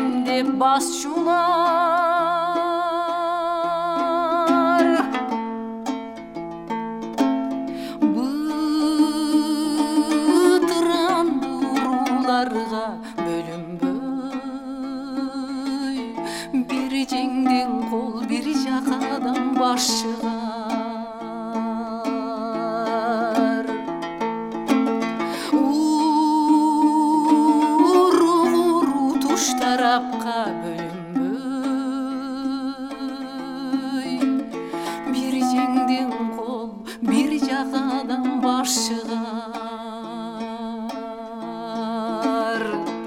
берем деп басчулар бытыранды урууларга бөлүнбөй бир жеңден кол бир жакадан баш чыгар уру туш тарапка бөлүнбөй бир жеңден кол бир жакадан баш чыгар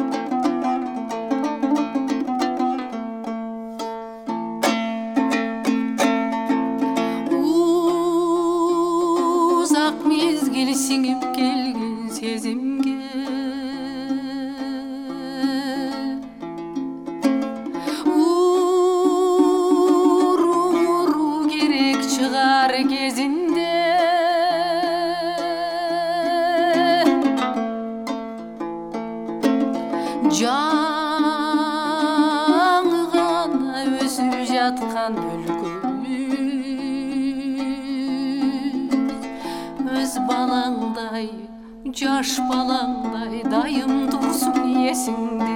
узак мезгил сиңип келген сезимге уру керек чыгар кезинде жаңы гана өсүп жаткан өз балаңдай жаш балаңдай дайым турсун эсиңде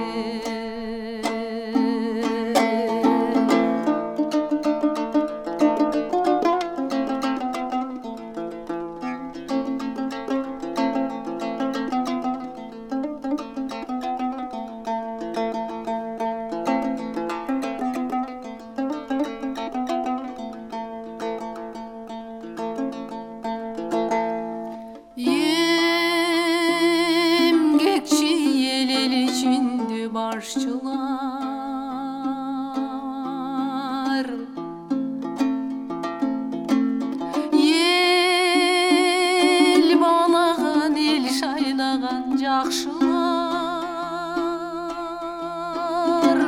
башчылар ел балаган ел шайлаган жакшылар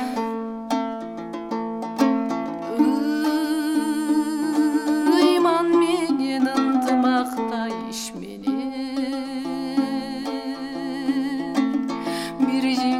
ыйман менен ынтымакта иш менен бир